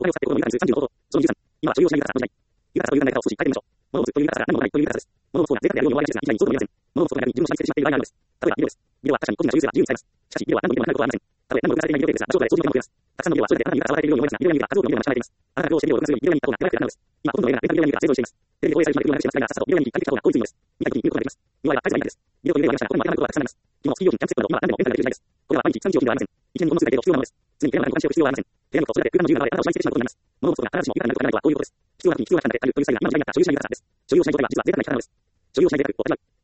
お金を使って心の豊かにする30の方法。その23、今は所有しない豊かさという考え方を少し変えてみましょう。物を持つという豊かさが何もないという豊かさです。物を持つ方が贅沢であるように思われがちですが、一切そうとも言いません。物を持つことにより自分を縛り付けてしまっている場合があるのです。例えば、ビデオです。ビデオは確かに個人が所有すれば自由に使えます。しかし、ビデオは何度見てもなくなることはありません。たとえ何度も録画されていないビデオですが、場所で送信時間も増えます。たくさんのビデオはそれぞれあなたに豊かさを与えているように思いますが、ビデオが見るが数多くのビデオが間違えています。あなたがどうしてビデオを録画するようにビデオが見た方が長くなるのです。今、ほとんどの映画がレンタルビデオが見るが製造しています。テレビで放映されるまでビデオが流していますが、さっさとビデオが見に行った方が効率いいのです。見たい時に見ることができます。弱いは返せばいいのです。ビデオというビデオがありましたが、他にも諦めることはたくさんあります。昨日スキー用品、キャンプセットなど、今は何でもレンタルができる時代です。これは毎日3時用品ではありません。一年にほんの数回程度必要なのです。常に部屋の中に保管しておく必要はありません。部屋のことをそれで空間の自由なのであなたを縛り付けてしまうことになります。物を持つことが必ずしも豊かになることがないとはこういうことです。必要な時に必要な期間であるというスタイルが今の時代にあった所有者になったからです。所有しないことでは実は贅沢な生き方なのです。所有しない贅沢を味わう。